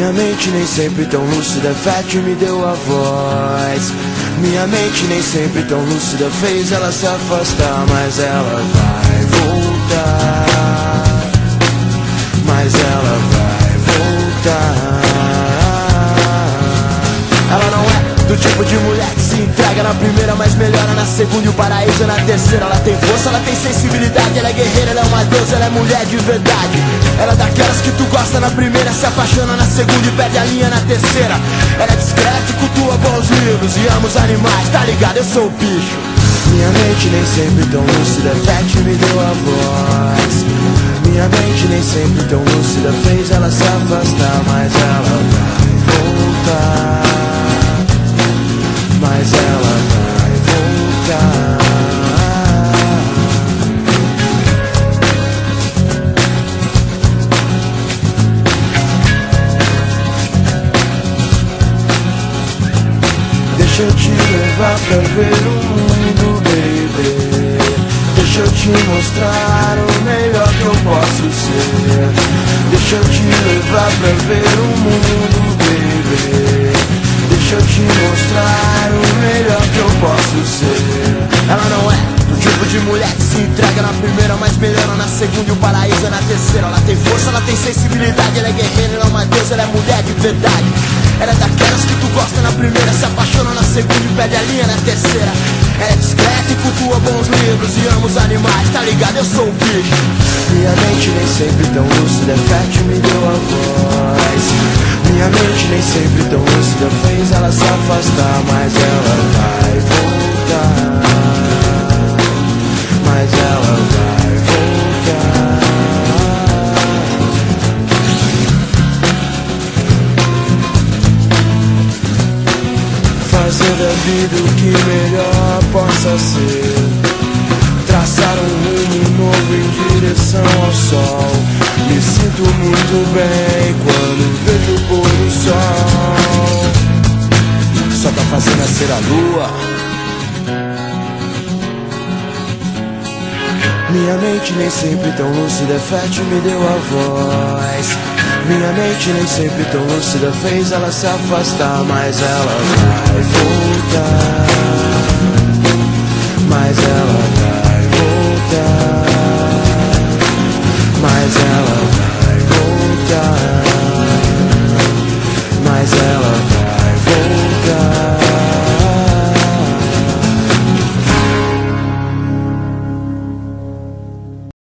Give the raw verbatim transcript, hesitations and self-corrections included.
Minha mente nem sempre tão lúcida, Fat me deu a voz. Minha mente nem sempre tão lúcida, fez ela se afastar, mas ela vai voltar. Mas ela vai voltar. Ela não é do tipo de mulher que se entrega na primeira, mas melhora na segunda e o paraíso é na terceira. Ela tem força, ela tem sensibilidade, ela é guerreira, ela é uma deusa, ela é mulher de verdade. Ela é daquelas que tu gosta na primeira, se apaixona na segunda e perde a linha na terceira. Ela é discreta e cultua bons livros e ama os animais, tá ligado? Eu sou o bicho. Minha mente nem sempre tão lúcida, Fat me deu a voz. Minha mente nem sempre tão lúcida, fez ela se afastar, mas ela vai voltar. Mas ela vai voltar. Deixa eu te levar pra ver o mundo, baby. Deixa eu te mostrar o melhor que eu posso ser. Deixa eu te levar pra ver o mundo, baby. Deixa eu te mostrar o melhor que eu posso ser. Ela não é do tipo de mulher que se entrega na primeira, mas melhora na segunda e o paraíso é na terceira. Ela tem força, ela tem sensibilidade, ela é guerreira, ela é uma deusa, ela é mulher de verdade. Ela é daquelas que tu gosta na primeira, se apaixona na segunda e perde a linha na terceira. Ela é discreta e cultua bons livros e ama os animais, tá ligado? Eu sou o bicho. Minha mente nem sempre tão lúcida, Fat me deu a voz. Minha mente nem sempre tão lúcida, fez ela se afastar, mas ela vai voltar. Mas ela vai voltar. Fazer da vida o que melhor possa ser. Traçar um rumo novo em direção ao sol. Me sinto muito bem quando vejo o pôr do sol. Só pra fazer nascer a lua. Minha mente nem sempre tão lúcida, Fat me deu a voz. Minha mente nem sempre tão lúcida, fez ela se afastar, mas ela vai voltar.